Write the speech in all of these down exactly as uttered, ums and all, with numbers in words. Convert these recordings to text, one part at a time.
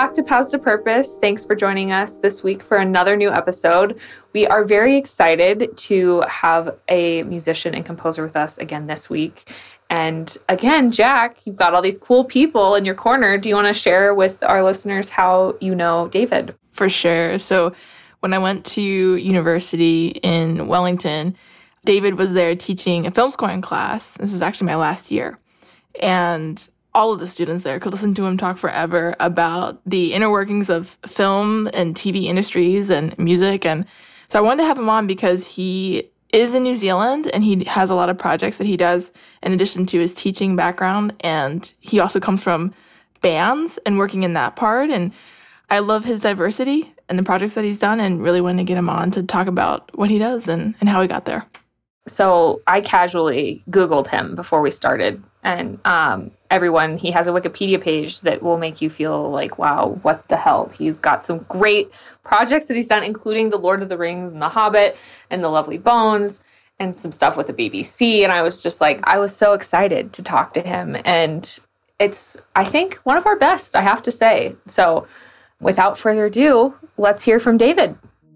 back to Pause to Purpose. Thanks for joining us this week for another new episode. We are very excited to have a musician and composer with us again this week. And again, Jack, you've got all these cool people in your corner. Do you want to share with our listeners how you know David? For sure. So when I went to university in Wellington, David was there teaching a film scoring class. This was actually my last year. And all of the students there could listen to him talk forever about the inner workings of film and T V industries and music. And so I wanted to have him on because he is in New Zealand and he has a lot of projects that he does in addition to his teaching background. And he also comes from bands and working in that part. And I love his diversity and the projects that he's done and really wanted to get him on to talk about what he does and, and how he got there. So I casually Googled him before we started. And um, everyone, he has a Wikipedia page that will make you feel like, wow, what the hell? He's got some great projects that he's done, including The Lord of the Rings and The Hobbit and The Lovely Bones and some stuff with the B B C. And I was just like, I was so excited to talk to him. And it's, I think, one of our best, I have to say. So without further ado, let's hear from David.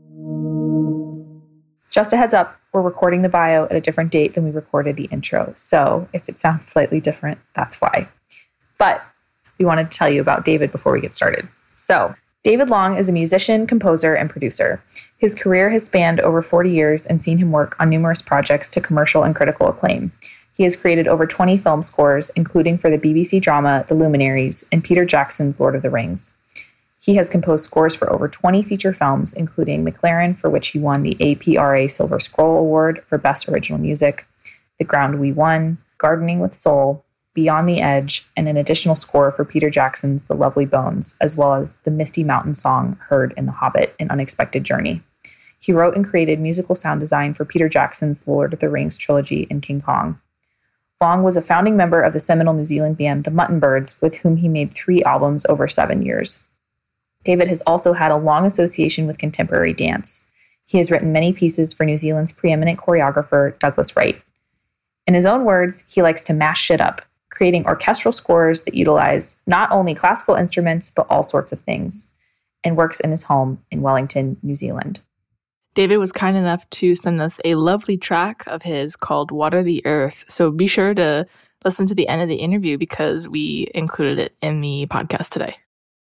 Just a heads up, we're recording the bio at a different date than we recorded the intro. So if it sounds slightly different, that's why. But we wanted to tell you about David before we get started. So David Long is a musician, composer, and producer. His career has spanned over forty years and seen him work on numerous projects to commercial and critical acclaim. He has created over twenty film scores, including for the B B C drama The Luminaries and Peter Jackson's Lord of the Rings. He has composed scores for over twenty feature films, including McLaren, for which he won the A P R A Silver Scroll Award for Best Original Music, The Ground We Won, Gardening with Soul, Beyond the Edge, and an additional score for Peter Jackson's The Lovely Bones, as well as the Misty Mountain song heard in The Hobbit, An Unexpected Journey. He wrote and created musical sound design for Peter Jackson's The Lord of the Rings trilogy and King Kong. Long was a founding member of the seminal New Zealand band The Mutton Birds, with whom he made three albums over seven years. David has also had a long association with contemporary dance. He has written many pieces for New Zealand's preeminent choreographer, Douglas Wright. In his own words, he likes to mash shit up, creating orchestral scores that utilize not only classical instruments, but all sorts of things, and works in his home in Wellington, New Zealand. David was kind enough to send us a lovely track of his called Water the Earth. So be sure to listen to the end of the interview because we included it in the podcast today.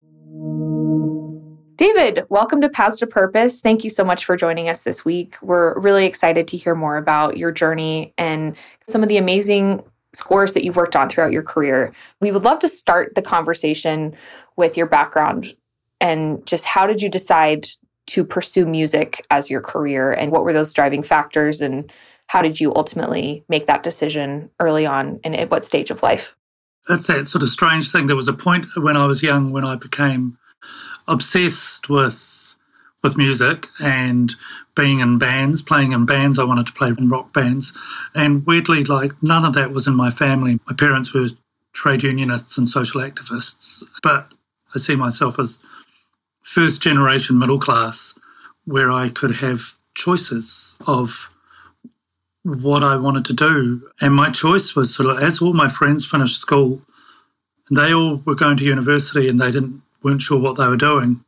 David, welcome to Pause to Purpose. Thank you so much for joining us this week. We're really excited to hear more about your journey and some of the amazing scores that you've worked on throughout your career. We would love to start the conversation with your background and just how did you decide to pursue music as your career and what were those driving factors and how did you ultimately make that decision early on and at what stage of life? That's that sort of strange thing. There was a point when I was young when I became obsessed with with music and being in bands, playing in bands. I wanted to play in rock bands. And weirdly, like, none of that was in my family. My parents were trade unionists and social activists. But I see myself as first generation middle class where I could have choices of what I wanted to do. And my choice was sort of, as all my friends finished school, and they all were going to university and they didn't weren't sure what they were doing,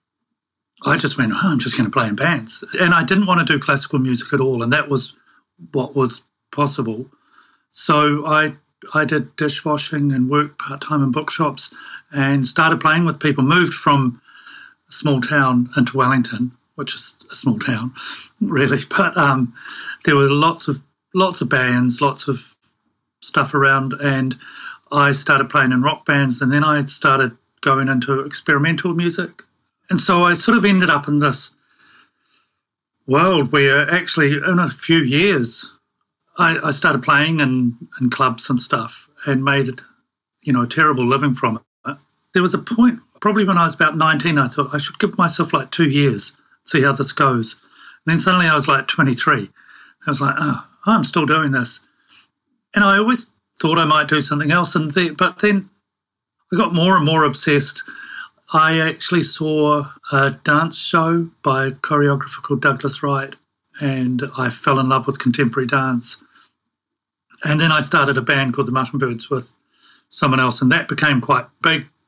I just went, oh, I'm just going to play in bands. And I didn't want to do classical music at all, and that was what was possible. So I I did dishwashing and worked part-time in bookshops and started playing with people, moved from a small town into Wellington, which is a small town, really. But um, there were lots of lots of bands, lots of stuff around, and I started playing in rock bands, and then I started going into experimental music. And so I sort of ended up in this world where actually in a few years I, I started playing in, in clubs and stuff and made, you know, a terrible living from it. There was a point, probably when I was about nineteen, I thought I should give myself like two years, see how this goes. And then suddenly I was like twenty-three. I was like, oh, I'm still doing this. And I always thought I might do something else. And the, but then I got more and more obsessed. I actually saw a dance show by a choreographer called Douglas Wright, and I fell in love with contemporary dance. And then I started a band called the Mutton Birds with someone else, and that became quite big.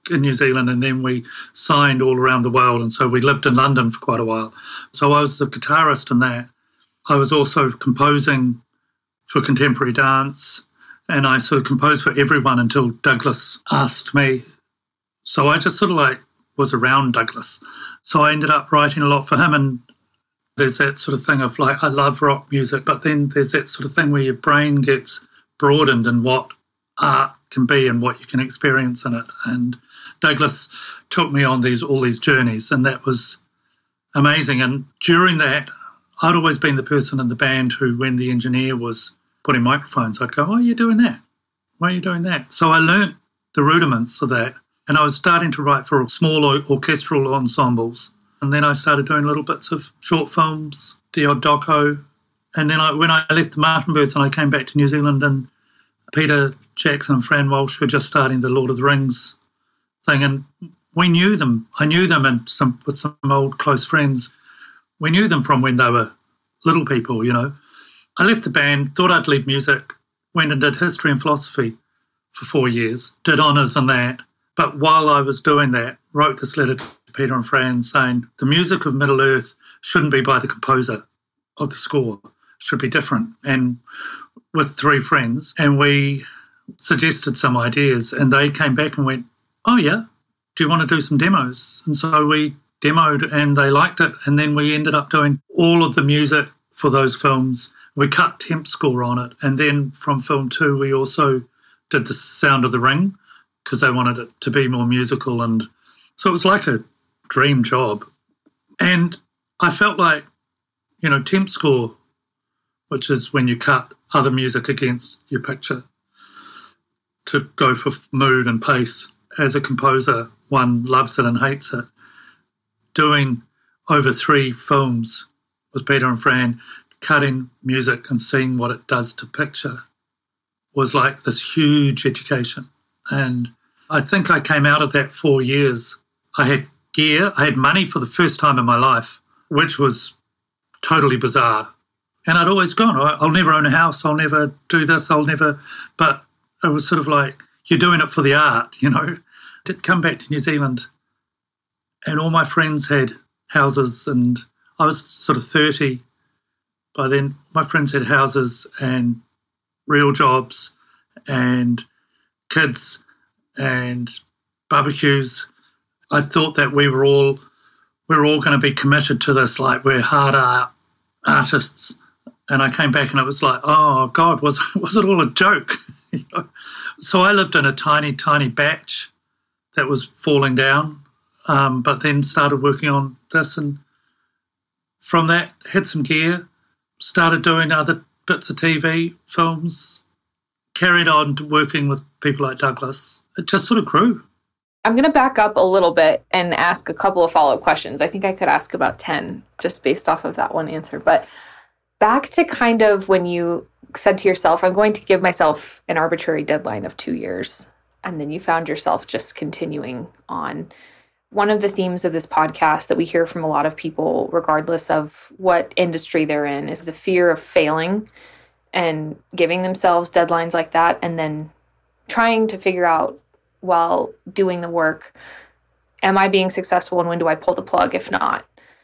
in New Zealand, and then we signed all around the world. And so we lived in London for quite a while. So I was the guitarist in that. I was also composing for contemporary dance, and I sort of composed for everyone until Douglas asked me. So I just sort of like was around Douglas. So I ended up writing a lot for him, and there's that sort of thing of like, I love rock music, but then there's that sort of thing where your brain gets broadened in what art can be and what you can experience in it. And Douglas took me on these all these journeys, and that was amazing. And during that, I'd always been the person in the band who, when the engineer was putting microphones, I'd go, "Why are you doing that? Why are you doing that?" So I learnt the rudiments of that, and I was starting to write for small orchestral ensembles. And then I started doing little bits of short films, the odd doco. And then I, when I left the Martin Birds and I came back to New Zealand, and Peter Jackson and Fran Walsh were just starting the Lord of the Rings thing, and we knew them. I knew them and some with some old close friends. We knew them from when they were little people, you know. I left the band, thought I'd leave music, went and did history and philosophy for four years, did honours in that. But while I was doing that, wrote this letter to Peter and Fran saying the music of Middle-earth shouldn't be by the composer of the score, it should be different. And with three friends, and we suggested some ideas, and they came back and went, "Oh yeah, do you want to do some demos?" And so we demoed, and they liked it, and then we ended up doing all of the music for those films. We cut temp score on it, and then from film two we also did the Sound of the Ring because they wanted it to be more musical, and so it was like a dream job. And I felt like, you know, temp score, which is when you cut other music against your picture to go for mood and pace. As a composer, one loves it and hates it. Doing over three films with Peter and Fran, cutting music and seeing what it does to picture was like this huge education. And I think I came out of that four years. I had gear, I had money for the first time in my life, which was totally bizarre. And I'd always gone, I'll never own a house, I'll never do this, I'll never, but it was sort of like, you're doing it for the art, you know. I did come back to New Zealand, and all my friends had houses, and I was sort of thirty by then. My friends had houses and real jobs and kids and barbecues. I thought that we were all we were all going to be committed to this, like we're hard art artists. And I came back and it was like, oh God, was was it all a joke? You know? So I lived in a tiny, tiny batch that was falling down, um, but then started working on this, and from that had some gear, started doing other bits of T V, films, carried on working with people like Douglas. It just sort of grew. I'm going to back up a little bit and ask a couple of follow-up questions. I think I could ask about ten just based off of that one answer. But back to kind of when you said to yourself, I'm going to give myself an arbitrary deadline of two years. And then you found yourself just continuing on. One of the themes of this podcast that we hear from a lot of people, regardless of what industry they're in, is the fear of failing and giving themselves deadlines like that, and then trying to figure out while doing the work, am I being successful, and when do I pull the plug if not?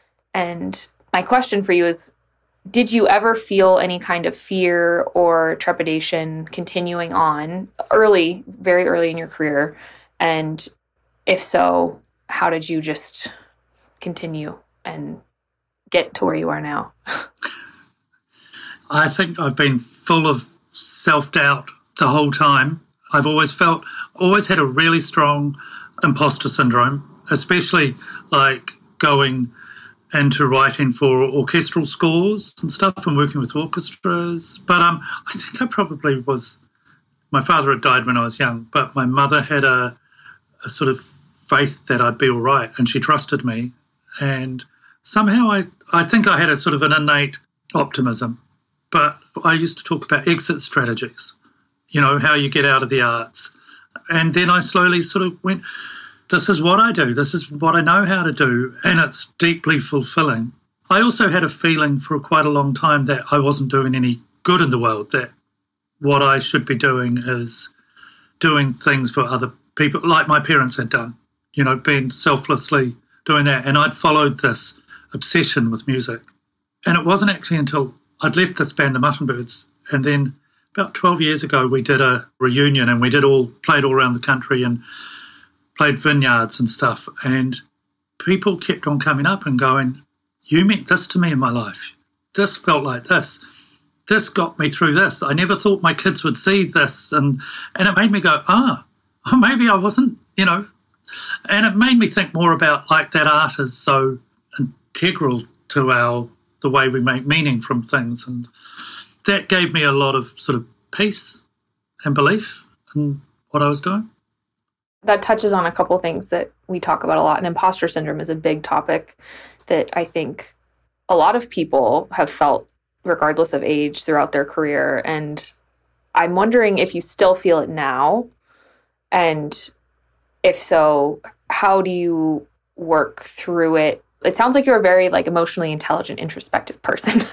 And my question for you is, did you ever feel any kind of fear or trepidation continuing on early, very early in your career? And if so, how did you just continue and get to where you are now? I think I've been full of self-doubt the whole time. I've always felt, always had a really strong imposter syndrome, especially like going into writing for orchestral scores and stuff and working with orchestras. But um, I think I probably was, my father had died when I was young, but my mother had a, a sort of faith that I'd be all right, and she trusted me. And somehow I, I think I had a sort of an innate optimism. But I used to talk about exit strategies, you know, how you get out of the arts. And then I slowly sort of went, this is what I do. This is what I know how to do. And it's deeply fulfilling. I also had a feeling for quite a long time that I wasn't doing any good in the world, that what I should be doing is doing things for other people like my parents had done, you know, been selflessly doing that. And I'd followed this obsession with music. And it wasn't actually until I'd left this band, the Muttonbirds, and then about twelve years ago, we did a reunion and we did all, played all around the country and played vineyards and stuff. And people kept on coming up and going, you meant this to me in my life. This felt like this. This got me through this. I never thought my kids would see this. And, and it made me go, ah, oh, maybe I wasn't, you know. And it made me think more about like that art is so integral to our the way we make meaning from things. And that gave me a lot of sort of peace and belief in what I was doing. That touches on a couple things that we talk about a lot. And imposter syndrome is a big topic that I think a lot of people have felt regardless of age throughout their career. And I'm wondering if you still feel it now. And if so, how do you work through it? It sounds like you're a very like emotionally intelligent, introspective person.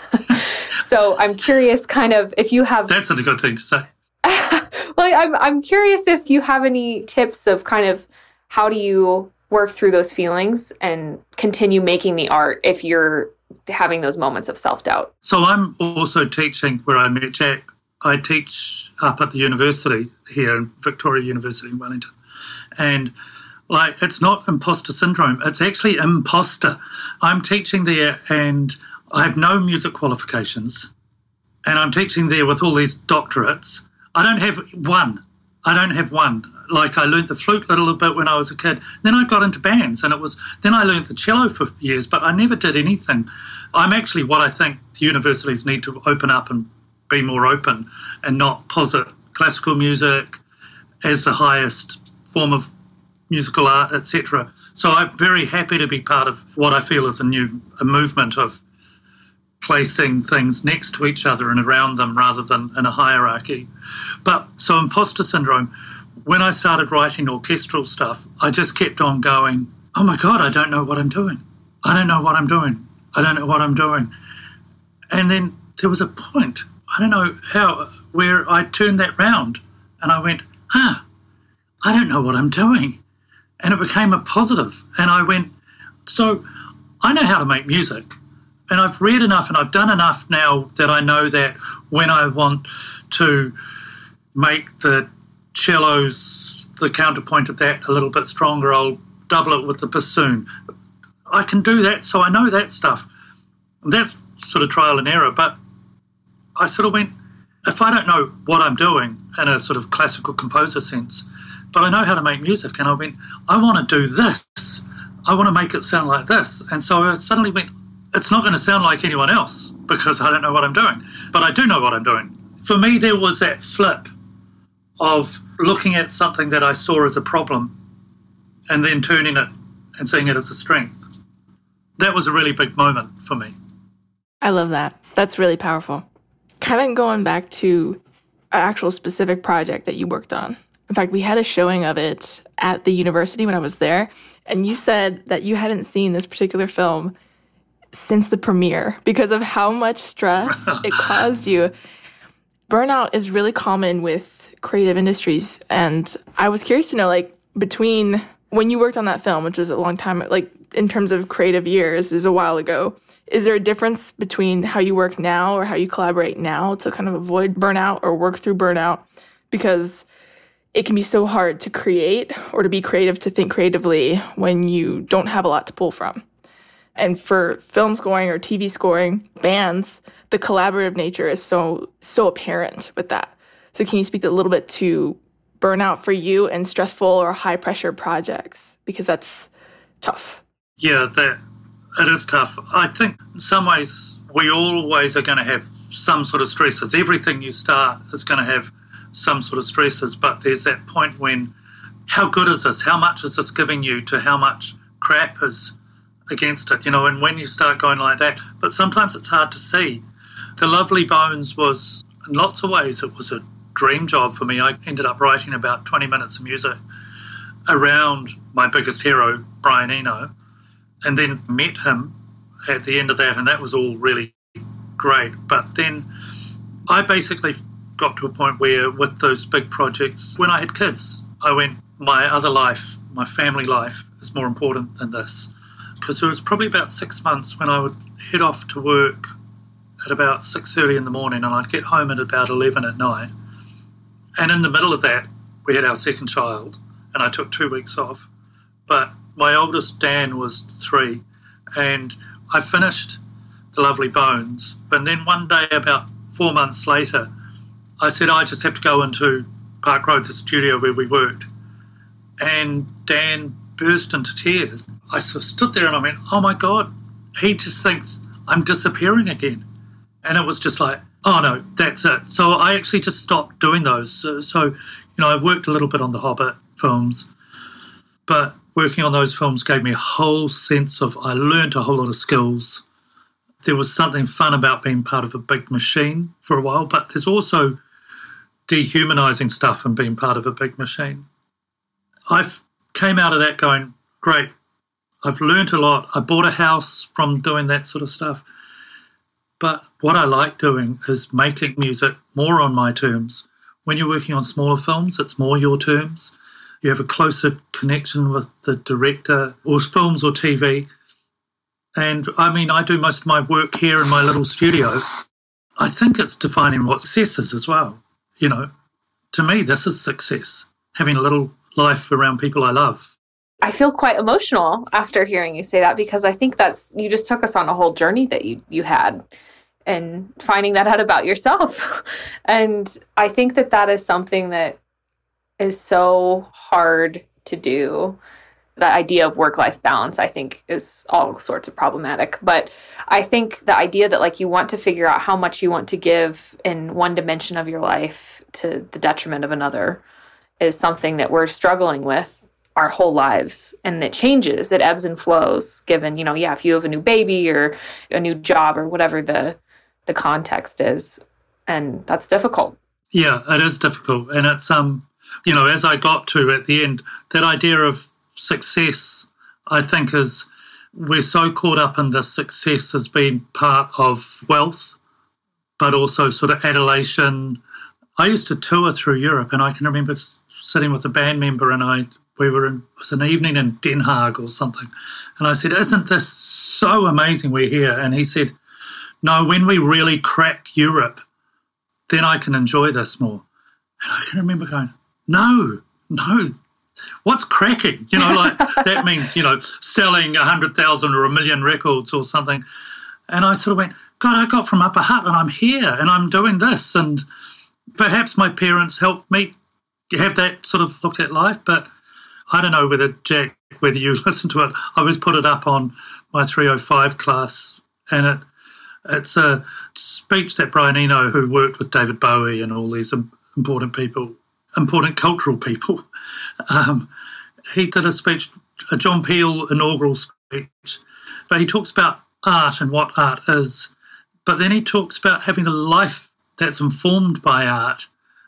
So I'm curious kind of if you have... That's a good thing to say. Well, I'm I'm curious if you have any tips of kind of how do you work through those feelings and continue making the art if you're having those moments of self-doubt. So I'm also teaching where I met Jack. I teach up at the university here in Victoria University in Wellington. And like, it's not imposter syndrome. It's actually imposter. I'm teaching there and I have no music qualifications. And I'm teaching there with all these doctorates. I don't have one. I don't have one. Like I learned the flute a little bit when I was a kid. Then I got into bands and it was, then I learned the cello for years, but I never did anything. I'm actually what I think the universities need to open up and be more open and not posit classical music as the highest form of musical art, et cetera. So I'm very happy to be part of what I feel is a new a movement of placing things next to each other and around them rather than in a hierarchy. But so imposter syndrome, when I started writing orchestral stuff, I just kept on going, oh my God, I don't know what I'm doing. I don't know what I'm doing. I don't know what I'm doing. And then there was a point, I don't know how, where I turned that round and I went, ah, I don't know what I'm doing. And it became a positive. And I went, so I know how to make music. And I've read enough and I've done enough now that I know that when I want to make the cellos, the counterpoint of that a little bit stronger, I'll double it with the bassoon. I can do that, so I know that stuff. That's sort of trial and error. But I sort of went, if I don't know what I'm doing in a sort of classical composer sense, but I know how to make music, and I went, I want to do this. I want to make it sound like this. And so I suddenly went, it's not going to sound like anyone else because I don't know what I'm doing, but I do know what I'm doing. For me, there was that flip of looking at something that I saw as a problem and then turning it and seeing it as a strength. That was a really big moment for me. I love that. That's really powerful. Kind of going back to an actual specific project that you worked on. In fact, we had a showing of it at the university when I was there, and you said that you hadn't seen this particular film since the premiere because of how much stress it caused you. Burnout is really common with creative industries, and I was curious to know, like, between when you worked on that film, which was a long time, like, in terms of creative years, is a while ago, is there a difference between how you work now or how you collaborate now to kind of avoid burnout or work through burnout? Because it can be so hard to create or to be creative, to think creatively when you don't have a lot to pull from. And for film scoring or T V scoring, bands, the collaborative nature is so, so apparent with that. So can you speak a little bit to burnout for you and stressful or high-pressure projects? Because that's tough. Yeah, that it is tough. I think in some ways we always are going to have some sort of stresses. Everything you start is going to have some sort of stresses, but there's that point when, how good is this? How much is this giving you to how much crap is against it, you know, and when you start going like that, but sometimes it's hard to see. The Lovely Bones was, in lots of ways, it was a dream job for me. I ended up writing about twenty minutes of music around my biggest hero, Brian Eno, and then met him at the end of that, and that was all really great. But then I basically got to a point where with those big projects, when I had kids, I went, my other life, my family life, is more important than this. Because there was probably about six months when I would head off to work at about six thirty in the morning and I'd get home at about eleven at night. And in the middle of that, we had our second child and I took two weeks off. But my oldest, Dan, was three, and I finished The Lovely Bones. But then one day, about four months later, I said, I just have to go into Park Road, the studio where we worked. And Dan burst into tears. I sort of stood there and I went, oh my God, he just thinks I'm disappearing again. And it was just like, oh no, that's it. So I actually just stopped doing those. So, so, you know, I worked a little bit on the Hobbit films, but working on those films gave me a whole sense of, I learned a whole lot of skills. There was something fun about being part of a big machine for a while, but there's also dehumanising stuff in being part of a big machine. I came out of that going, great, I've learned a lot. I bought a house from doing that sort of stuff. But what I like doing is making music more on my terms. When you're working on smaller films, it's more your terms. You have a closer connection with the director, or films or T V. And I mean, I do most of my work here in my little studio. I think it's defining what success is as well. You know, to me, this is success, having a little life around people I love. I feel quite emotional after hearing you say that, because I think that's, you just took us on a whole journey that you, you had, and finding that out about yourself. And I think that that is something that is so hard to do. The idea of work-life balance, I think, is all sorts of problematic. But I think the idea that, like, you want to figure out how much you want to give in one dimension of your life to the detriment of another is something that we're struggling with our whole lives. And it changes, it ebbs and flows, given, you know, yeah, if you have a new baby or a new job or whatever the the context is. And that's difficult. Yeah, it is difficult. And it's, um, you know, as I got to at the end, that idea of success, I think, is we're so caught up in this success as being part of wealth, but also sort of adulation. I used to tour through Europe, and I can remember sitting with a band member, and I we were in, it was an evening in Den Haag or something, and I said, isn't this so amazing we're here? And he said, no, when we really crack Europe, then I can enjoy this more. And I can remember going, no, no, what's cracking? You know, like that means, you know, selling a hundred thousand or a million records or something. And I sort of went, God, I got from Upper Hutt and I'm here and I'm doing this. And perhaps my parents helped me have that sort of look at life. But I don't know whether, Jack, whether you listen to it. I was put it up on my three oh five class, and it it's a speech that Brian Eno, who worked with David Bowie and all these important people, important cultural people, um, he did a speech, a John Peel inaugural speech, but he talks about art and what art is, but then he talks about having a life that's informed by art.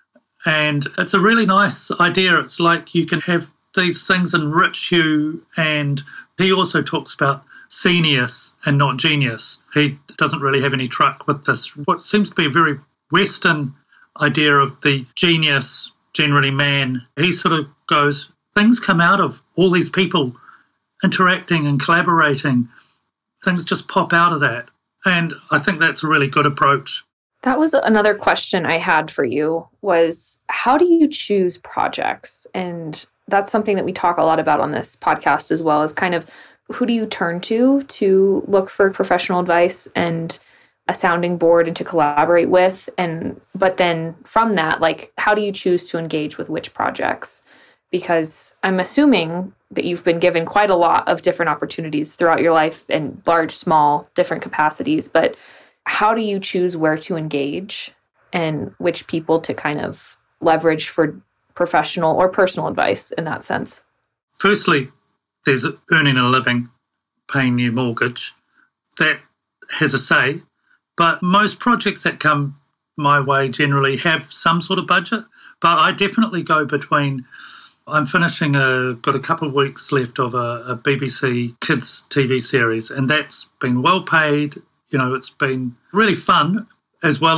And it's a really nice idea. It's like you can have these things enrich you. And he also talks about genius and not genius. He doesn't really have any truck with this, what seems to be a very Western idea of the genius, generally man. He sort of goes, things come out of all these people interacting and collaborating. Things just pop out of that. And I think that's a really good approach. That was another question I had for you, was how do you choose projects? And that's something that we talk a lot about on this podcast as well, is kind of who do you turn to to look for professional advice and a sounding board and to collaborate with? And but then from that, like, how do you choose to engage with which projects? Because I'm assuming that you've been given quite a lot of different opportunities throughout your life in large, small, different capacities. But how do you choose where to engage and which people to kind of leverage for professional or personal advice in that sense? Firstly, there's earning a living, paying your mortgage. That has a say. But most projects that come my way generally have some sort of budget. But I definitely go between, I'm finishing a, got a couple of weeks left of a, a B B C kids T V series, and that's been well paid. You know, it's been really fun, as well as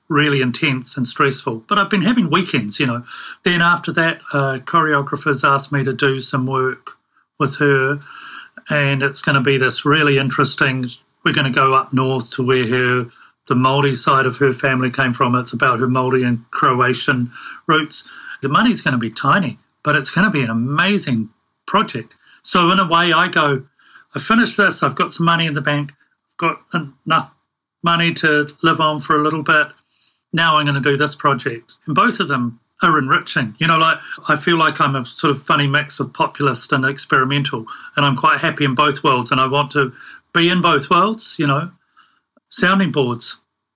really intense and stressful. But I've been having weekends, you know. Then after that, uh, choreographers asked me to do some work with her, and it's going to be this really interesting, we're going to go up north to where her, the Māori side of her family came from. It's about her Māori and Croatian roots. The money's going to be tiny, but it's going to be an amazing project. So in a way, I go, I finished this, I've got some money in the bank, I've got enough money to live on for a little bit. Now I'm going to do this project. And both of them are enriching. You know, like I feel like I'm a sort of funny mix of populist and experimental, and I'm quite happy in both worlds, and I want to be in both worlds, you know. Sounding boards.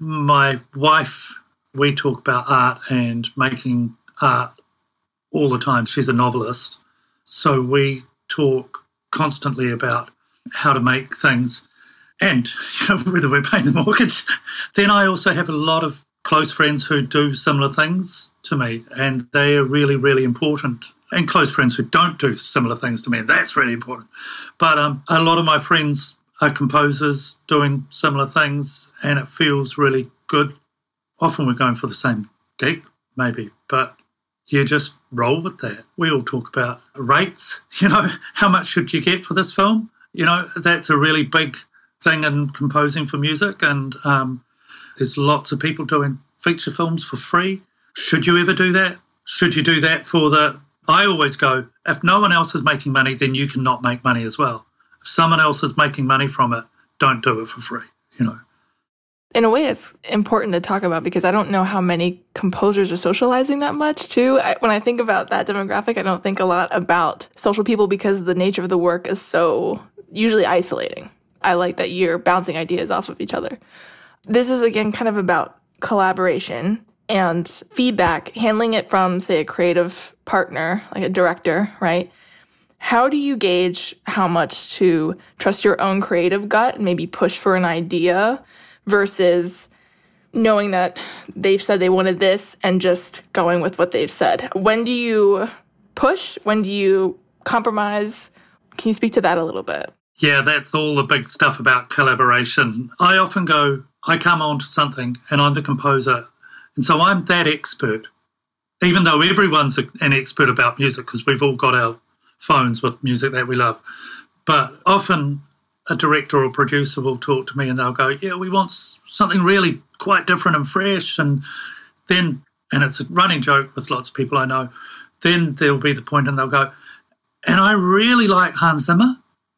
My wife, we talk about art and making art all the time. She's a novelist. So we talk constantly about how to make things and, you know, whether we're paying the mortgage. Then I also have a lot of close friends who do similar things to me, and they are really, really important. And close friends who don't do similar things to me, and that's really important. But um, a lot of my friends are composers doing similar things, and it feels really good. Often we're going for the same gig, maybe, but you just roll with that. We all talk about rates, you know, how much should you get for this film? You know, that's a really big thing in composing for music, and um, there's lots of people doing feature films for free. Should you ever do that? Should you do that for the... I always go, if no one else is making money, then you cannot make money as well. If someone else is making money from it, don't do it for free, you know. In a way, it's important to talk about because I don't know how many composers are socializing that much, too. I, when I think about that demographic, I don't think a lot about social people because the nature of the work is so usually isolating. I like that you're bouncing ideas off of each other. This is, again, kind of about collaboration and feedback, handling it from, say, a creative partner, like a director, right? How do you gauge how much to trust your own creative gut and maybe push for an idea versus knowing that they've said they wanted this and just going with what they've said? When do you push? When do you compromise? Can you speak to that a little bit? Yeah, that's all the big stuff about collaboration. I often go, I come on to something and I'm the composer, and so I'm that expert, even though everyone's an expert about music because we've all got our phones with music that we love. But often a director or producer will talk to me and they'll go, yeah, we want something really quite different and fresh. And then, and it's a running joke with lots of people I know, then there'll be the point and they'll go, and I really like Hans Zimmer.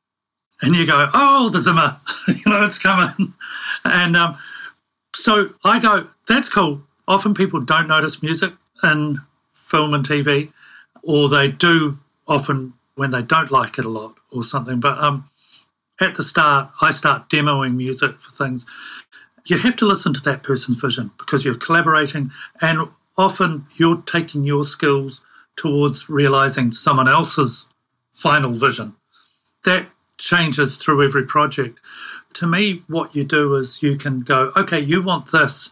And you go, oh, the Zimmer, you know, it's coming. And um, so I go, that's cool. Often people don't notice music in film and T V, or they do often when they don't like it a lot or something. But um, at the start, I start demoing music for things. You have to listen to that person's vision because you're collaborating, and often you're taking your skills towards realising someone else's final vision. That changes through every project. To me, what you do is you can go, okay, you want this,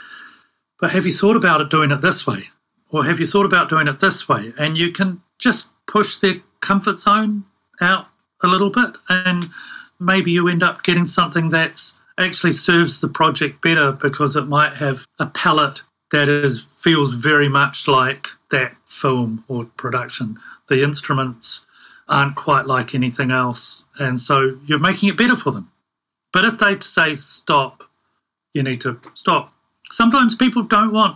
but have you thought about it doing it this way? Or have you thought about doing it this way? And you can just push their comfort zone out a little bit, and maybe you end up getting something that actually serves the project better because it might have a palette that is feels very much like that film or production. The instruments aren't quite like anything else, and so you're making it better for them. But if they say stop, you need to stop. Sometimes people don't want,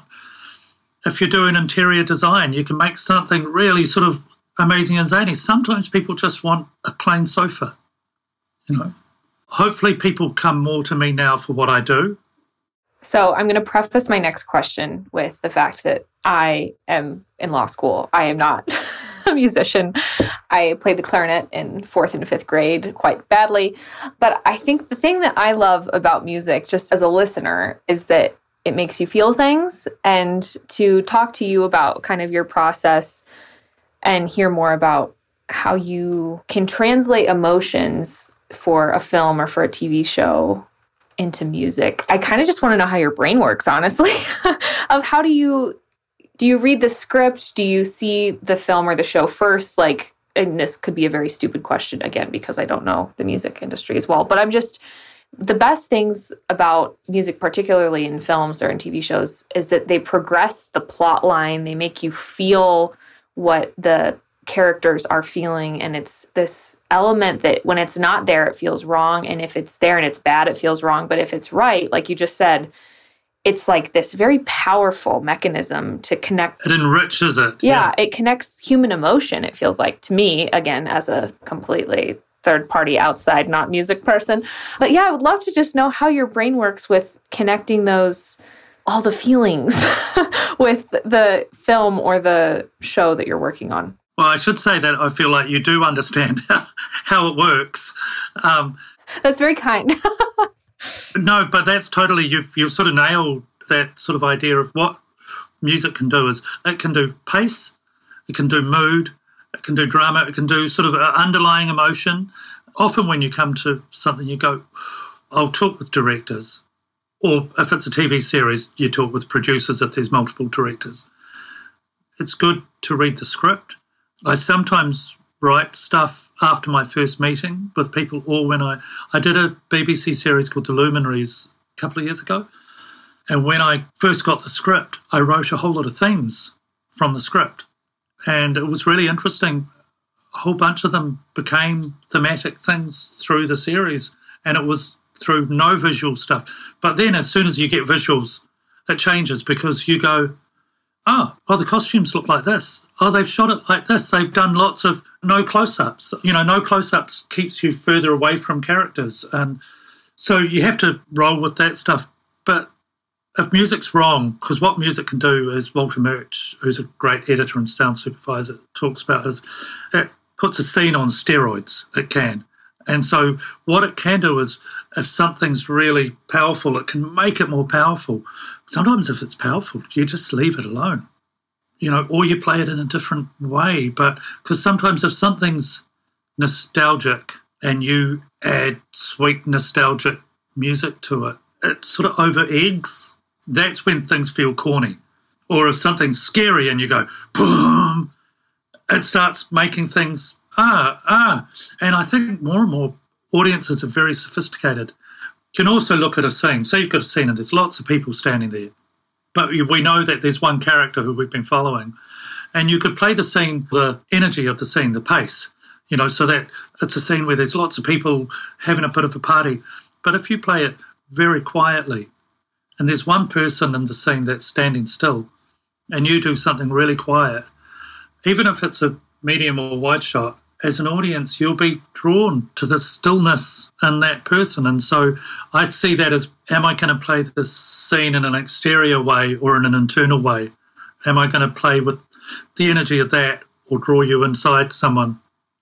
if you're doing interior design, you can make something really sort of amazing and zany. Sometimes people just want a plain sofa, you know. Hopefully people come more to me now for what I do. So I'm going to preface my next question with the fact that I am in law school. I am not a musician. I played the clarinet in fourth and fifth grade quite badly. But I think the thing that I love about music, just as a listener, is that it makes you feel things. And to talk to you about kind of your process and hear more about how you can translate emotions for a film or for a T V show into music. I kind of just want to know how your brain works, honestly, of how do you, do you read the script? Do you see the film or the show first? Like, and this could be a very stupid question again, because I don't know the music industry as well, but I'm just The best things about music, particularly in films or in T V shows, is that they progress the plot line. They make you feel what the characters are feeling. And it's this element that when it's not there, it feels wrong. And if it's there and it's bad, it feels wrong. But if it's right, like you just said, it's like this very powerful mechanism to connect. It enriches it. Yeah, yeah, it connects human emotion, it feels like, to me, again, as a completely third party outside, not music person. But yeah, I would love to just know how your brain works with connecting those, all the feelings with the film or the show that you're working on. Well, I should say that I feel like you do understand how, how it works. Um, that's very kind. No, but that's totally, you've, you've sort of nailed that sort of idea of what music can do. Is it can do pace, it can do mood, it can do drama, it can do sort of underlying emotion. Often when you come to something, you go, I'll talk with directors. Or if it's a T V series, you talk with producers if there's multiple directors. It's good to read the script. I sometimes write stuff after my first meeting with people, or when I, I did a B B C series called The Luminaries a couple of years ago. And when I first got the script, I wrote a whole lot of themes from the script. And it was really interesting. A whole bunch of them became thematic things through the series. And it was through no visual stuff. But then as soon as you get visuals, it changes because you go, oh, oh, the costumes look like this. Oh, they've shot it like this. They've done lots of no close-ups. You know, no close-ups keeps you further away from characters. And so you have to roll with that stuff. But if music's wrong, because what music can do, as Walter Murch, who's a great editor and sound supervisor, talks about, is it puts a scene on steroids. It can. And so what it can do is if something's really powerful, it can make it more powerful. Sometimes if it's powerful, you just leave it alone, you know, or you play it in a different way. But because sometimes if something's nostalgic and you add sweet nostalgic music to it, it sort of over eggs. That's when things feel corny. Or if something's scary and you go, boom, it starts making things Ah, ah. And I think more and more audiences are very sophisticated. You can also look at a scene. Say you've got a scene and there's lots of people standing there, but we know that there's one character who we've been following. And you could play the scene, the energy of the scene, the pace, you know, so that it's a scene where there's lots of people having a bit of a party. But if you play it very quietly and there's one person in the scene that's standing still and you do something really quiet, even if it's a medium or wide shot, as an audience, you'll be drawn to the stillness in that person. And so I see that as, am I going to play this scene in an exterior way or in an internal way? Am I going to play with the energy of that or draw you inside someone?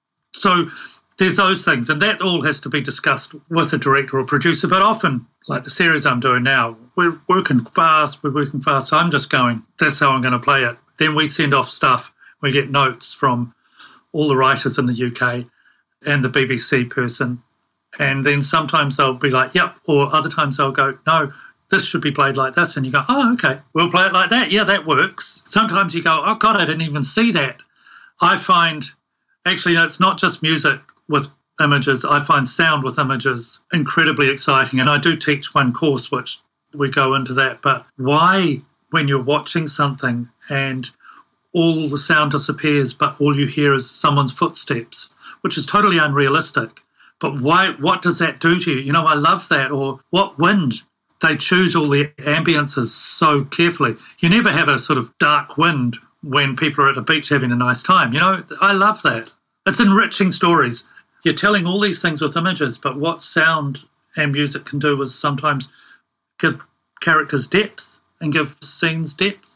So there's those things, and that all has to be discussed with a director or producer. But often, like the series I'm doing now, we're working fast, we're working fast. So I'm just going, that's how I'm going to play it. Then we send off stuff. We get notes from all the writers in the U K and the B B C person. And then sometimes they'll be like, yep, or other times they'll go, no, this should be played like this. And you go, oh, okay, we'll play it like that. Yeah, that works. Sometimes you go, oh, God, I didn't even see that. I find, actually, no, it's not just music with images. I find sound with images incredibly exciting. And I do teach one course, which we go into that. But why, when you're watching something and all the sound disappears, but all you hear is someone's footsteps, which is totally unrealistic. But why? What does that do to you? You know, I love that. Or what wind? They choose all the ambiences so carefully. You never have a sort of dark wind when people are at the beach having a nice time. You know, I love that. It's enriching stories. You're telling all these things with images, but what sound and music can do is sometimes give characters depth and give scenes depth.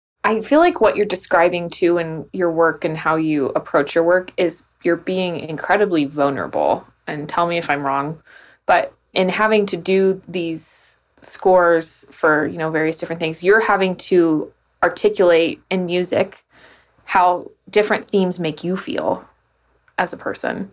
I feel like what you're describing too in your work and how you approach your work is you're being incredibly vulnerable. And tell me if I'm wrong, but in having to do these scores for, you know, various different things, you're having to articulate in music how different themes make you feel as a person.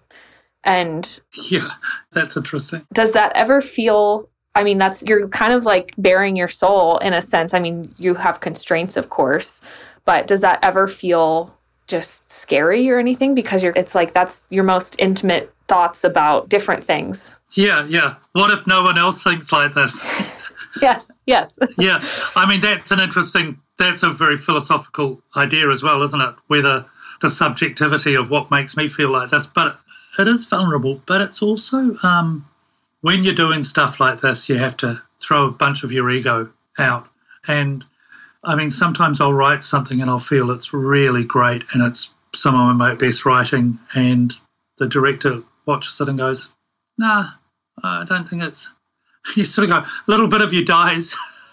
And yeah, that's interesting. Does that ever feel, I mean, that's, you're kind of like bearing your soul in a sense. I mean, you have constraints, of course, but does that ever feel just scary or anything? Because you're, it's like, that's your most intimate thoughts about different things. Yeah, yeah. What if no one else thinks like this? Yes, yes. Yeah, I mean, that's an interesting, that's a very philosophical idea as well, isn't it? Whether the subjectivity of what makes me feel like this, but it is vulnerable, but it's also, um, when you're doing stuff like this, you have to throw a bunch of your ego out. And I mean, sometimes I'll write something and I'll feel it's really great and it's some of my best writing, and the director watches it and goes, nah, I don't think it's, you sort of go, a little bit of you dies.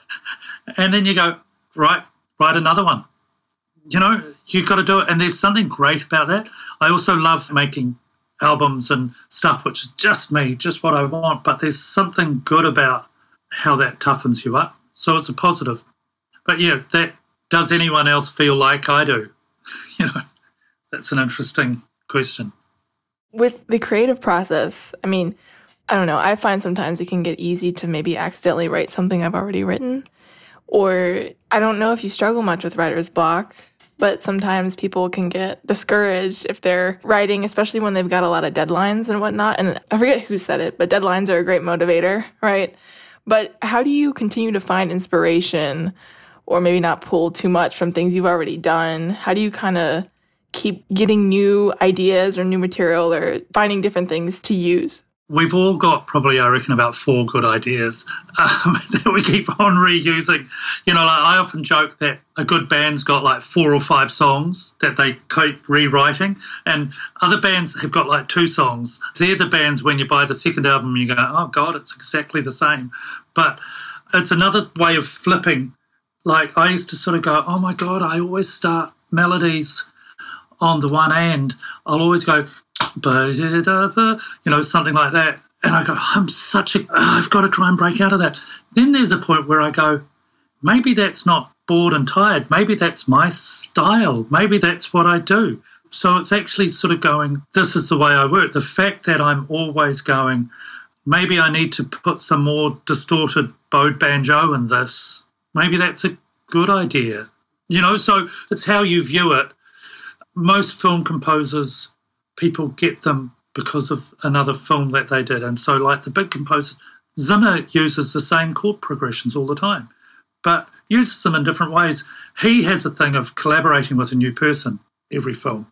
And then you go, right, write another one. You know, you've got to do it. And there's something great about that. I also love making albums and stuff, which is just me, just what I want. But there's something good about how that toughens you up. So it's a positive. But yeah, that, does anyone else feel like I do? You know, that's an interesting question. With the creative process, I mean, I don't know, I find sometimes it can get easy to maybe accidentally write something I've already written. Or I don't know if you struggle much with writer's block, but sometimes people can get discouraged if they're writing, especially when they've got a lot of deadlines and whatnot. And I forget who said it, but deadlines are a great motivator, right? But how do you continue to find inspiration, or maybe not pull too much from things you've already done? How do you kind of keep getting new ideas or new material or finding different things to use? We've all got probably, I reckon, about four good ideas um, that we keep on reusing. You know, like I often joke that a good band's got like four or five songs that they keep rewriting, and other bands have got like two songs. They're the bands when you buy the second album, you go, oh God, it's exactly the same. But it's another way of flipping. Like I used to sort of go, oh my God, I always start melodies on the one end. I'll always go, you know, something like that. And I go, I'm such a, oh, I've got to try and break out of that. Then there's a point where I go, maybe that's not bored and tired. Maybe that's my style. Maybe that's what I do. So it's actually sort of going, this is the way I work. The fact that I'm always going, maybe I need to put some more distorted bowed banjo in this. Maybe that's a good idea. You know, so it's how you view it. Most film composers, people get them because of another film that they did. And so like the big composers, Zimmer uses the same chord progressions all the time, but uses them in different ways. He has a thing of collaborating with a new person every film.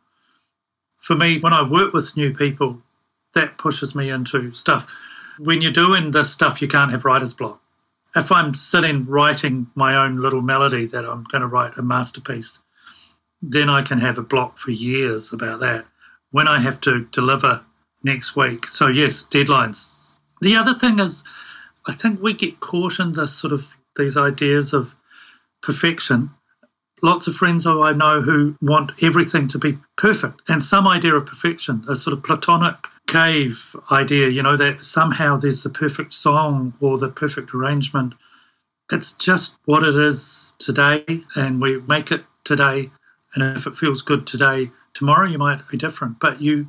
For me, when I work with new people, that pushes me into stuff. When you're doing this stuff, you can't have writer's block. If I'm sitting writing my own little melody that I'm going to write a masterpiece, then I can have a block for years about that. When I have to deliver next week. So yes, deadlines. The other thing is, I think we get caught in this sort of these ideas of perfection. Lots of friends who I know who want everything to be perfect, and some idea of perfection, a sort of Platonic cave idea, you know, that somehow there's the perfect song or the perfect arrangement. It's just what it is today, and we make it today, and if it feels good today, tomorrow you might be different, but you,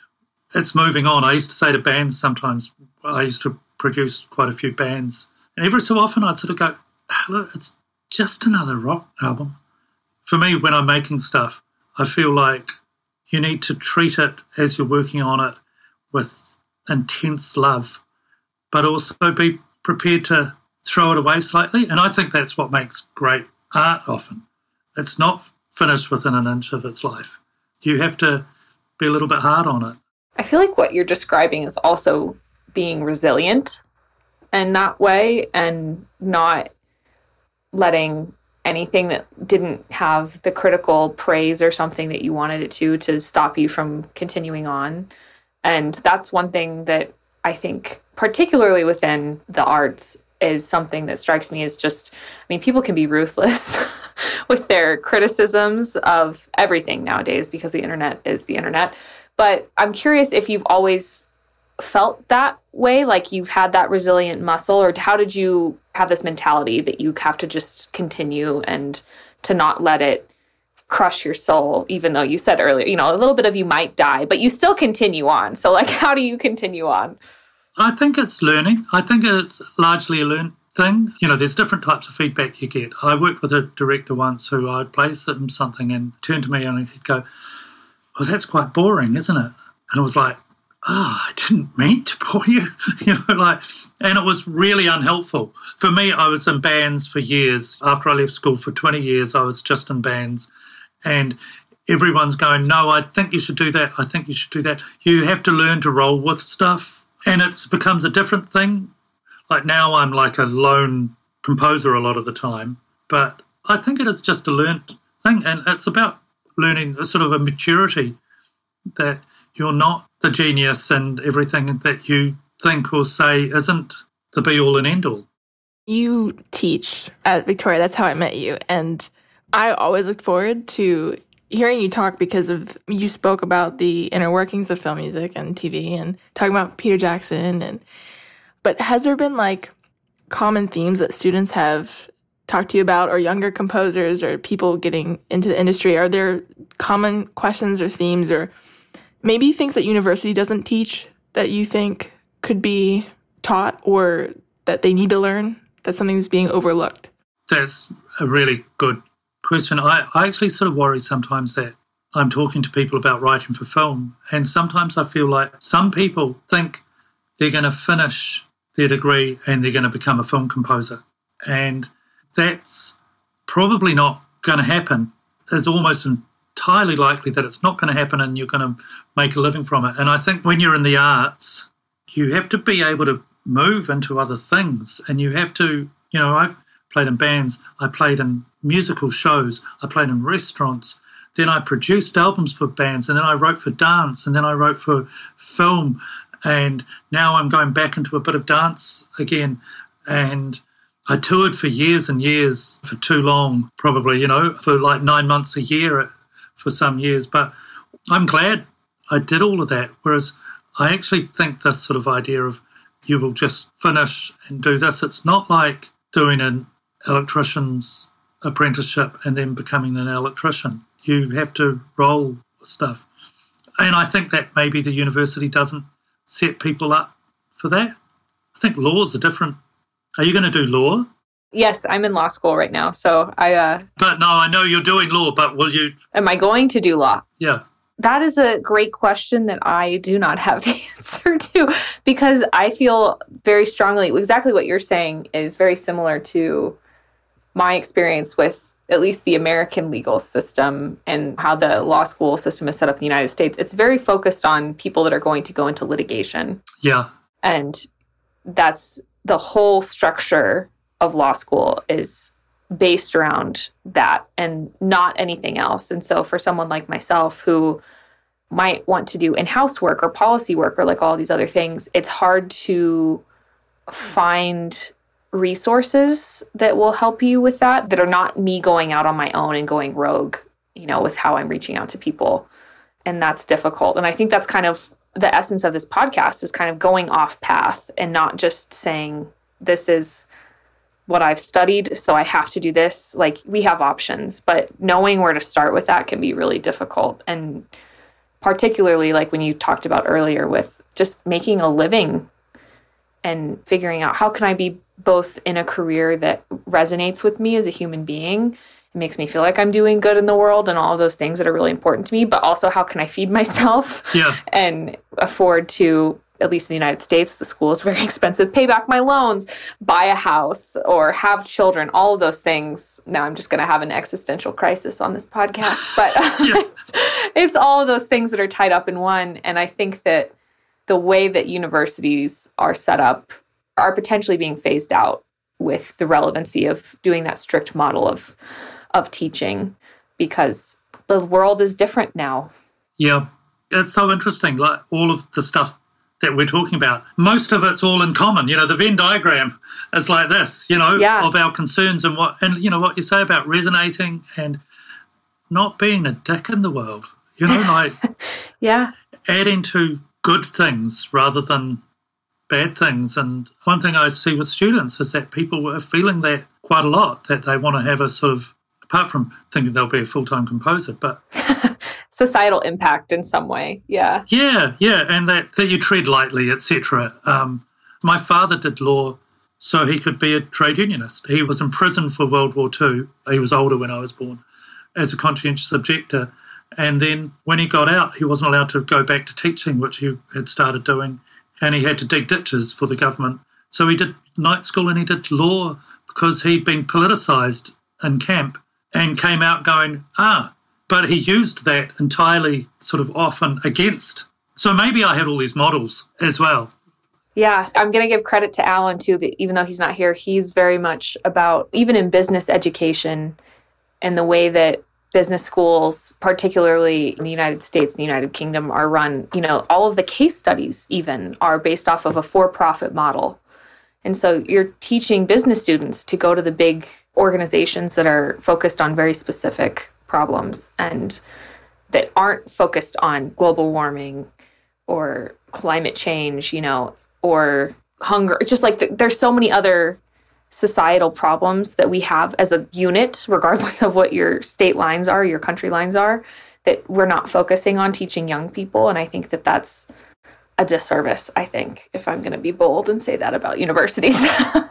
it's moving on. I used to say to bands sometimes, I used to produce quite a few bands, and every so often I'd sort of go, look, it's just another rock album. For me, when I'm making stuff, I feel like you need to treat it as you're working on it with intense love, but also be prepared to throw it away slightly. And I think that's what makes great art often. It's not finished within an inch of its life. You have to be a little bit hard on it. I feel like what you're describing is also being resilient in that way, and not letting anything that didn't have the critical praise or something that you wanted it to, to stop you from continuing on. And that's one thing that I think, particularly within the arts, is something that strikes me as just, I mean, people can be ruthless with their criticisms of everything nowadays because the internet is the internet. But I'm curious if you've always felt that way, like you've had that resilient muscle, or how did you have this mentality that you have to just continue and to not let it crush your soul, even though you said earlier, you know, a little bit of you might die, but you still continue on. So like, how do you continue on? I think it's learning. I think it's largely a learned thing. You know, there's different types of feedback you get. I worked with a director once who I'd play him something and turn to me and he'd go, well, that's quite boring, isn't it? And it was like, oh, I didn't mean to bore you, you know, like, and it was really unhelpful. For me, I was in bands for years. After I left school for twenty years, I was just in bands, and everyone's going, no, I think you should do that. I think you should do that. You have to learn to roll with stuff, and it becomes a different thing. Like now I'm like a lone composer a lot of the time, but I think it is just a learned thing, and it's about learning a sort of a maturity that you're not the genius and everything that you think or say isn't the be-all and end-all. You teach at Victoria. That's how I met you. And I always looked forward to hearing you talk because of you spoke about the inner workings of film music and T V and talking about Peter Jackson. And But has there been like common themes that students have talked to you about, or younger composers or people getting into the industry? Are there common questions or themes, or maybe things that university doesn't teach that you think could be taught or that they need to learn, that something's being overlooked? That's a really good question. I, I actually sort of worry sometimes that I'm talking to people about writing for film, and sometimes I feel like some people think they're going to finish their degree and they're going to become a film composer. And that's probably not going to happen. It's almost entirely likely that it's not going to happen and you're going to make a living from it. And I think when you're in the arts, you have to be able to move into other things, and you have to, you know, I've played in bands, I played in musical shows, I played in restaurants, then I produced albums for bands, and then I wrote for dance, and then I wrote for film, and now I'm going back into a bit of dance again. And I toured for years and years, for too long, probably, you know, for like nine months a year for some years. But I'm glad I did all of that. Whereas I actually think this sort of idea of you will just finish and do this, it's not like doing an electrician's apprenticeship and then becoming an electrician. You have to roll with stuff. And I think that maybe the university doesn't set people up for that. I think law is a different. Are you going to do law? Yes, I'm in law school right now. So I... Uh, but no, I know you're doing law, but will you... Am I going to do law? Yeah. That is a great question that I do not have the answer to, because I feel very strongly, exactly what you're saying is very similar to my experience with at least the American legal system and how the law school system is set up in the United States. It's very focused on people that are going to go into litigation. Yeah. And that's the whole structure of law school is based around that and not anything else. And so for someone like myself who might want to do in-house work or policy work or like all these other things, it's hard to find resources that will help you with that, that are not me going out on my own and going rogue, you know, with how I'm reaching out to people. And that's difficult. And I think that's kind of the essence of this podcast, is kind of going off path and not just saying, this is what I've studied, so I have to do this. Like, we have options, but knowing where to start with that can be really difficult. And particularly like when you talked about earlier with just making a living and figuring out how can I be both in a career that resonates with me as a human being, it makes me feel like I'm doing good in the world and all of those things that are really important to me, but also how can I feed myself yeah. and afford to, at least in the United States, the school is very expensive, pay back my loans, buy a house, or have children, all of those things. Now I'm just going to have an existential crisis on this podcast, but yeah. it's, it's all of those things that are tied up in one. And I think that the way that universities are set up are potentially being phased out with the relevancy of doing that strict model of of teaching, because the world is different now. Yeah, it's so interesting, like all of the stuff that we're talking about. Most of it's all in common. You know, the Venn diagram is like this, you know, yeah. of our concerns and what, and you know, what you say about resonating and not being a dick in the world, you know, like yeah, adding to good things rather than bad things. And one thing I see with students is that people are feeling that quite a lot, that they want to have a sort of, apart from thinking they'll be a full-time composer, but societal impact in some way. Yeah. Yeah, yeah, and that, that you tread lightly, et cetera. Um, my father did law so he could be a trade unionist. He was in prison for World War Two. He was older when I was born, as a conscientious objector. And then when he got out, he wasn't allowed to go back to teaching, which he had started doing, and he had to dig ditches for the government. So he did night school and he did law because he'd been politicised in camp and came out going, ah, but he used that entirely sort of often against. So maybe I had all these models as well. Yeah, I'm going to give credit to Alan, too, that even though he's not here, he's very much about, even in business education and the way that business schools, particularly in the United States and the United Kingdom, are run, you know, all of the case studies even are based off of a for-profit model. And so you're teaching business students to go to the big organizations that are focused on very specific problems and that aren't focused on global warming or climate change, you know, or hunger. It's just like the, there's so many other societal problems that we have as a unit, regardless of what your state lines are, your country lines are, that we're not focusing on teaching young people. And I think that that's a disservice, I think, if I'm going to be bold and say that about universities.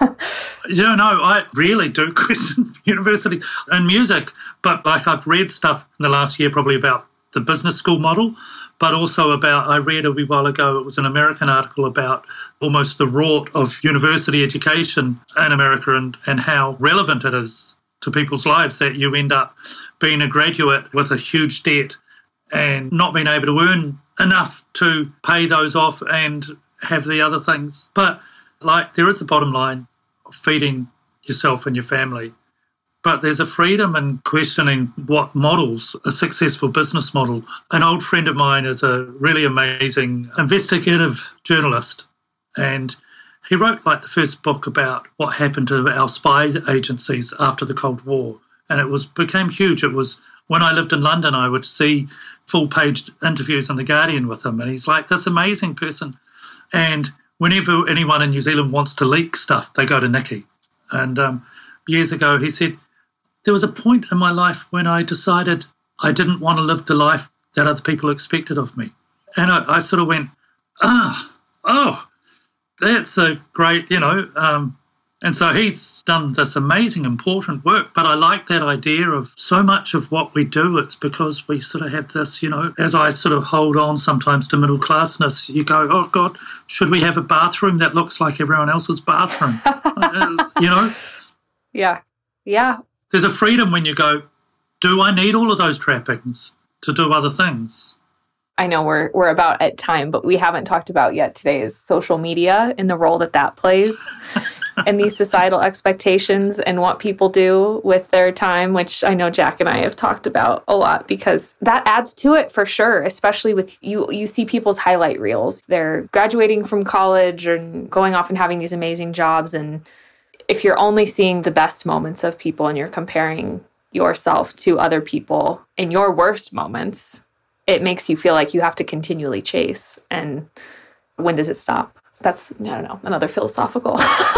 Yeah, no, I really do question universities and music. But like I've read stuff in the last year probably about the business school model, but also about, I read a wee while ago, it was an American article about almost the rot of university education in America and, and how relevant it is to people's lives that you end up being a graduate with a huge debt and not being able to earn enough to pay those off and have the other things. But like there is a bottom line of feeding yourself and your family. But there's a freedom in questioning what models a successful business model. An old friend of mine is a really amazing investigative journalist, and he wrote like the first book about what happened to our spy agencies after the Cold War, and it was became huge. It was when I lived in London, I would see full-page interviews in The Guardian with him, and he's like this amazing person. And whenever anyone in New Zealand wants to leak stuff, they go to Nikki. And um, years ago, he said, there was a point in my life when I decided I didn't want to live the life that other people expected of me. And I, I sort of went, ah, oh, that's a great, you know. Um, and so he's done this amazing, important work. But I like that idea of so much of what we do, it's because we sort of have this, you know, as I sort of hold on sometimes to middle classness, you go, oh, God, should we have a bathroom that looks like everyone else's bathroom? uh, you know? Yeah, yeah. There's a freedom when you go, do I need all of those trappings to do other things? I know we're we're about at time, but we haven't talked about yet today is social media and the role that that plays and these societal expectations and what people do with their time, which I know Jack and I have talked about a lot because that adds to it for sure, especially with you. You see people's highlight reels. They're graduating from college and going off and having these amazing jobs, and if you're only seeing the best moments of people and you're comparing yourself to other people in your worst moments, it makes you feel like you have to continually chase. And when does it stop? That's, I don't know, another philosophical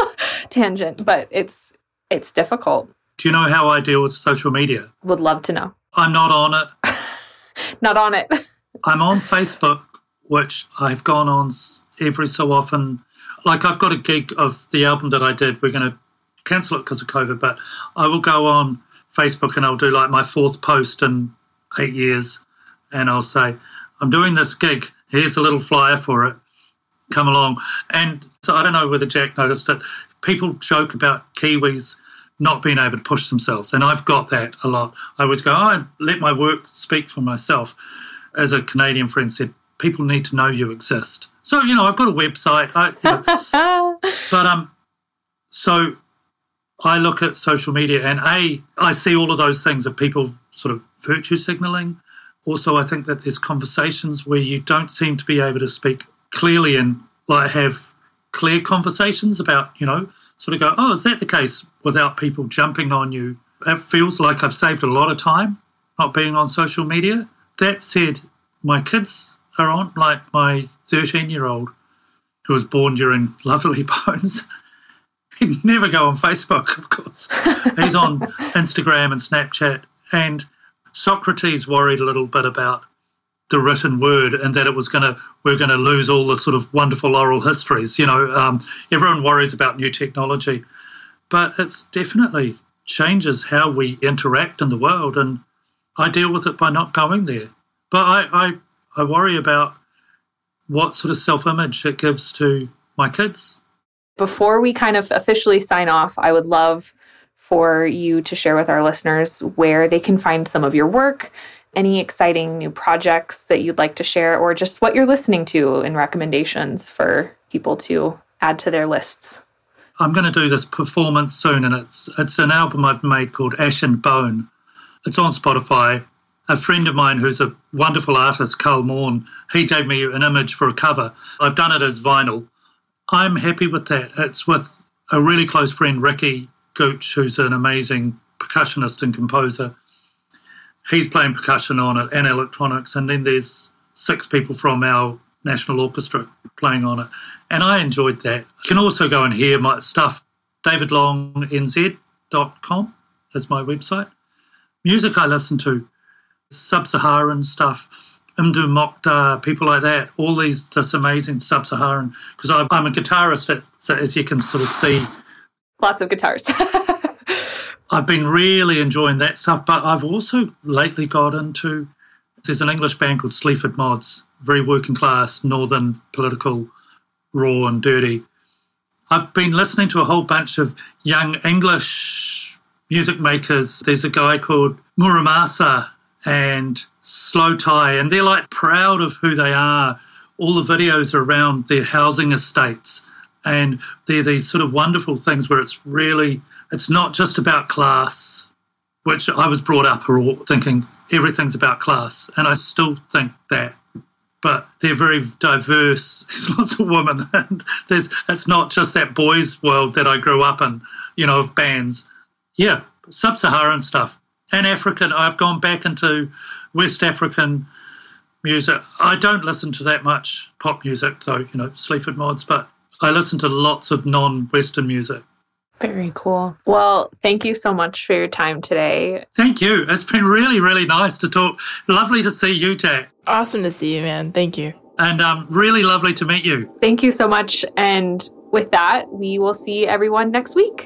tangent, but it's it's difficult. Do you know how I deal with social media? Would love to know. I'm not on it. Not on it. I'm on Facebook, which I've gone on every so often. Like I've got a gig of the album that I did. We're going to cancel it because of COVID, but I will go on Facebook and I'll do like my fourth post in eight years. And I'll say, I'm doing this gig. Here's a little flyer for it. Come along. And so I don't know whether Jack noticed it. People joke about Kiwis not being able to push themselves. And I've got that a lot. I always go, oh, I let my work speak for myself. As a Canadian friend said, people need to know you exist. So, you know, I've got a website. I, you know, but um, so I look at social media and A, I see all of those things of people sort of virtue signaling. Also, I think that there's conversations where you don't seem to be able to speak clearly and like have clear conversations about, you know, sort of go, oh, is that the case, without people jumping on you. It feels like I've saved a lot of time not being on social media. That said, my kids are on, like my thirteen-year-old who was born during Lovely Bones. He'd never go on Facebook, of course. He's on Instagram and Snapchat. And Socrates worried a little bit about the written word and that it was going to, we're going to lose all the sort of wonderful oral histories. You know, um, everyone worries about new technology, but it's definitely changes how we interact in the world. And I deal with it by not going there. But I, I, I worry about what sort of self-image it gives to my kids. Before we kind of officially sign off, I would love for you to share with our listeners where they can find some of your work, any exciting new projects that you'd like to share, or just what you're listening to and recommendations for people to add to their lists. I'm going to do this performance soon, and it's it's an album I've made called Ash and Bone. It's on Spotify. A friend of mine who's a wonderful artist, Carl Morn, he gave me an image for a cover. I've done it as vinyl. I'm happy with that. It's with a really close friend, Ricky Gooch, who's an amazing percussionist and composer. He's playing percussion on it and electronics, and then there's six people from our National Orchestra playing on it. And I enjoyed that. You can also go and hear my stuff. david long n z dot com is my website. Music I listen to, Sub-Saharan stuff, Mdou Mokhtar, people like that, all these, this amazing Sub-Saharan, because I'm, I'm a guitarist, so as you can sort of see. Lots of guitars. I've been really enjoying that stuff, but I've also lately got into, there's an English band called Sleaford Mods, very working class, northern, political, raw and dirty. I've been listening to a whole bunch of young English music makers. There's a guy called Muramasa and Slow Tie, and they're like proud of who they are. All the videos are around their housing estates, and they're these sort of wonderful things where it's really, it's not just about class, which I was brought up thinking everything's about class, and I still think that. But they're very diverse. There's lots of women, and there's it's not just that boys' world that I grew up in, you know, of bands. Yeah, Sub-Saharan stuff. And African, I've gone back into West African music. I don't listen to that much pop music, though, you know, Sleaford Mods, but I listen to lots of non-Western music. Very cool. Well, thank you so much for your time today. Thank you. It's been really, really nice to talk. Lovely to see you, Jack. Awesome to see you, man. Thank you. And um, really lovely to meet you. Thank you so much. And with that, we will see everyone next week.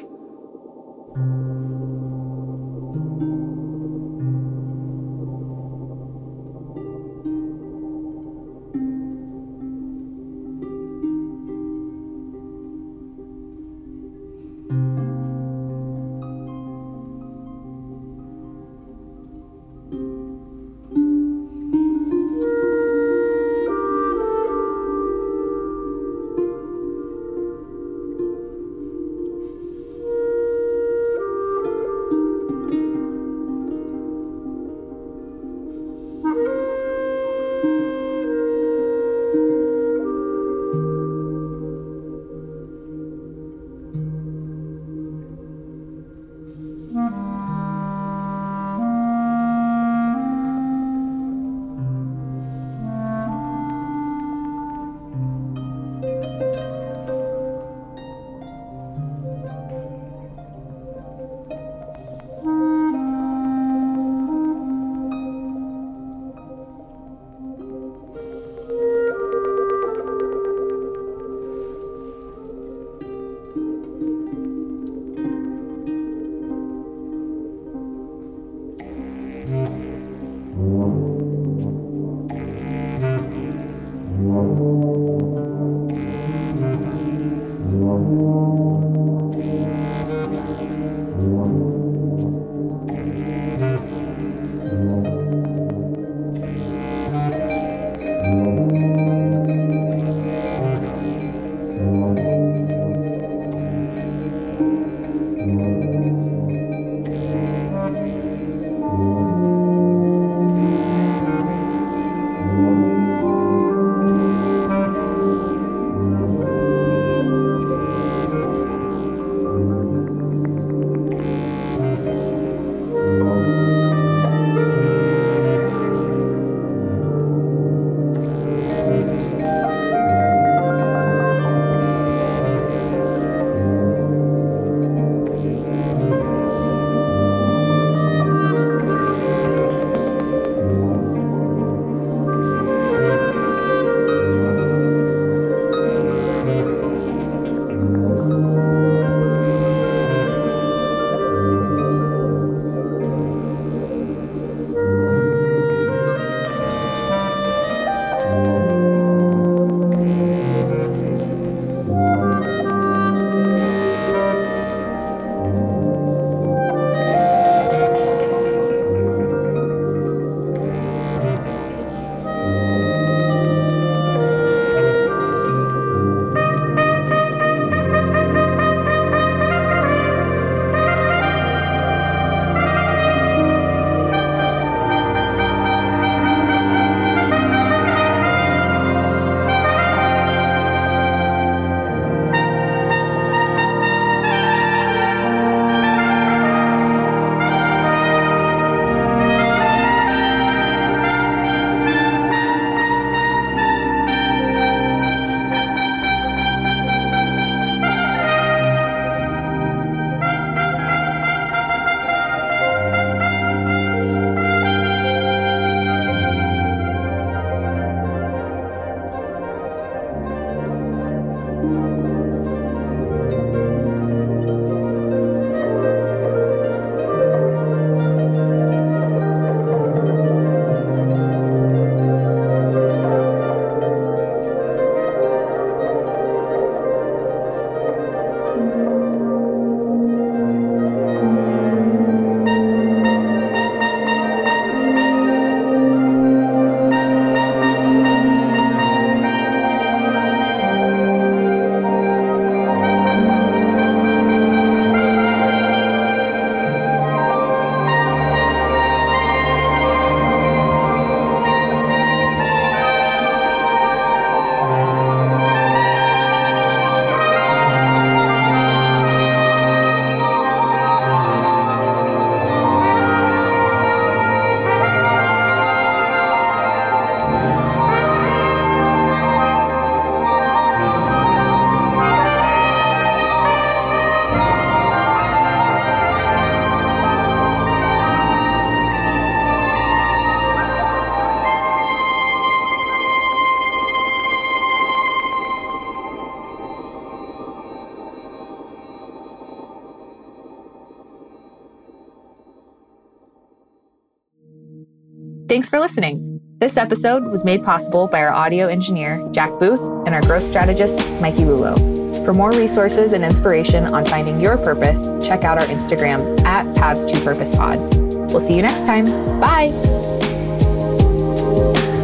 Thanks for listening. This episode was made possible by our audio engineer, Jack Booth, and our growth strategist, Mikey Lulo. For more resources and inspiration on finding your purpose, check out our Instagram at Paths to Purpose Pod. We'll see you next time. Bye.